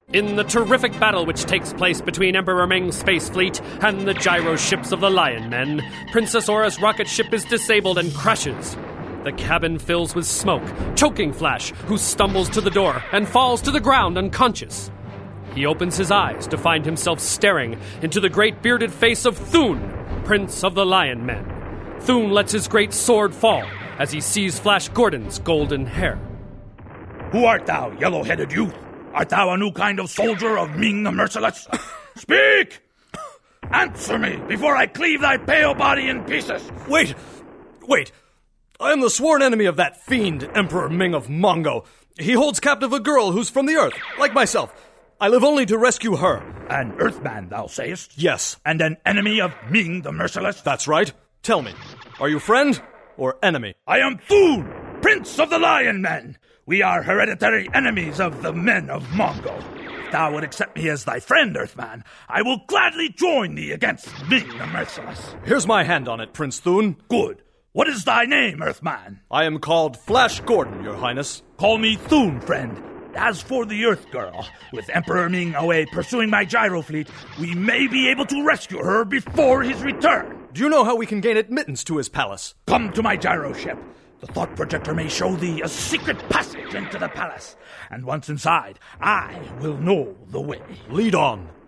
In the terrific battle which takes place between Emperor Ming's space fleet and the gyro ships of the Lion Men, Princess Aura's rocket ship is disabled and crashes. The cabin fills with smoke, choking Flash, who stumbles to the door and falls to the ground unconscious. He opens his eyes to find himself staring into the great bearded face of Thun, Prince of the Lion Men. Thun lets his great sword fall as he sees Flash Gordon's golden hair. Who art thou, yellow-headed youth? Art thou a new kind of soldier of Ming the Merciless? Speak! Answer me before I cleave thy pale body in pieces! Wait! I am the sworn enemy of that fiend, Emperor Ming of Mongo. He holds captive a girl who's from the Earth, like myself. I live only to rescue her. An Earthman, thou sayest? Yes. And an enemy of Ming the Merciless? That's right. Tell me, are you friend or enemy? I am Thun, Prince of the Lion Men. We are hereditary enemies of the men of Mongo. If thou would accept me as thy friend, Earthman, I will gladly join thee against Ming the Merciless. Here's my hand on it, Prince Thun. Good. What is thy name, Earthman? I am called Flash Gordon, your highness. Call me Thun, friend. As for the Earth Girl, with Emperor Ming away pursuing my gyro fleet, we may be able to rescue her before his return. Do you know how we can gain admittance to his palace? Come to my gyro ship. The thought projector may show thee a secret passage into the palace. And once inside, I will know the way. Lead on.